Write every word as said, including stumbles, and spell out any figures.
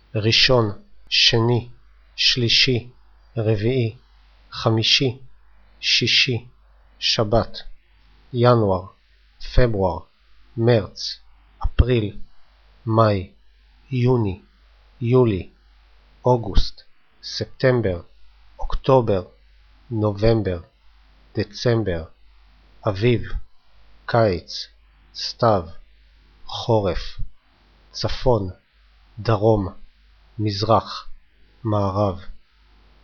ראשון, שני, שלישי, רביעי, חמישי, שישי, שבת, ינואר, פברואר, מרץ, אפריל, מאי, יוני, יולי, אוגוסט, ספטמבר, אוקטובר, נובמבר, דצמבר, אביב, קיץ, סתיו, חורף, צפון, דרום, מזרח, מערב.